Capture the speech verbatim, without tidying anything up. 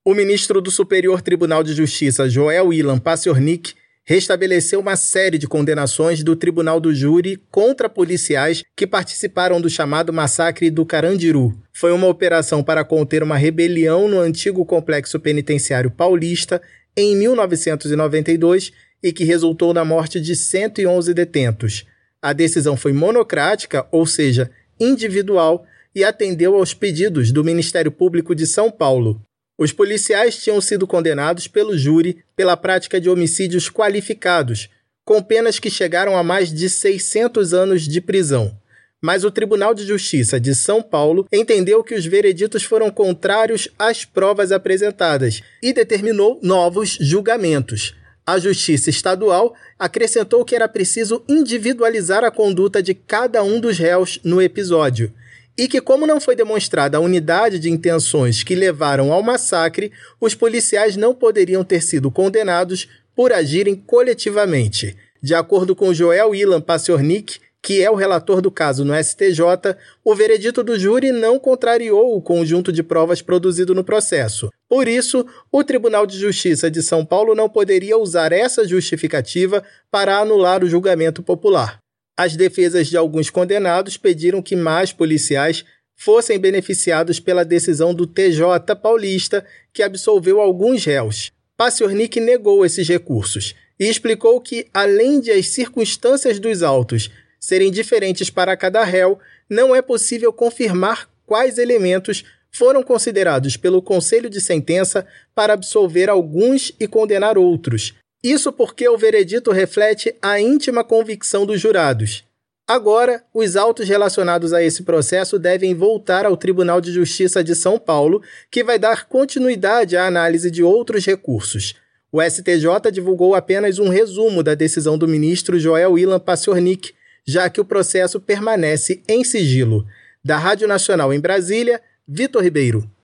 O ministro do Superior Tribunal de Justiça, Joel William Paciornik, restabeleceu uma série de condenações do Tribunal do Júri contra policiais que participaram do chamado Massacre do Carandiru. Foi uma operação para conter uma rebelião no antigo complexo penitenciário paulista em mil novecentos e noventa e dois e que resultou na morte de cento e onze detentos. A decisão foi monocrática, ou seja, individual, e atendeu aos pedidos do Ministério Público de São Paulo. Os policiais tinham sido condenados pelo júri pela prática de homicídios qualificados, com penas que chegaram a mais de seiscentos anos de prisão. Mas o Tribunal de Justiça de São Paulo entendeu que os vereditos foram contrários às provas apresentadas e determinou novos julgamentos. A Justiça Estadual acrescentou que era preciso individualizar a conduta de cada um dos réus no episódio, e que, como não foi demonstrada a unidade de intenções que levaram ao massacre, os policiais não poderiam ter sido condenados por agirem coletivamente. De acordo com Joel William Paciornik, que é o relator do caso no S T J, o veredito do júri não contrariou o conjunto de provas produzido no processo. Por isso, o Tribunal de Justiça de São Paulo não poderia usar essa justificativa para anular o julgamento popular. As defesas de alguns condenados pediram que mais policiais fossem beneficiados pela decisão do T J paulista, que absolveu alguns réus. Paciornik negou esses recursos e explicou que, além de as circunstâncias dos autos serem diferentes para cada réu, não é possível confirmar quais elementos foram considerados pelo Conselho de Sentença para absolver alguns e condenar outros. Isso porque o veredito reflete a íntima convicção dos jurados. Agora, os autos relacionados a esse processo devem voltar ao Tribunal de Justiça de São Paulo, que vai dar continuidade à análise de outros recursos. O S T J divulgou apenas um resumo da decisão do ministro Joel William Paciornik, já que o processo permanece em sigilo. Da Rádio Nacional em Brasília, Vitor Ribeiro.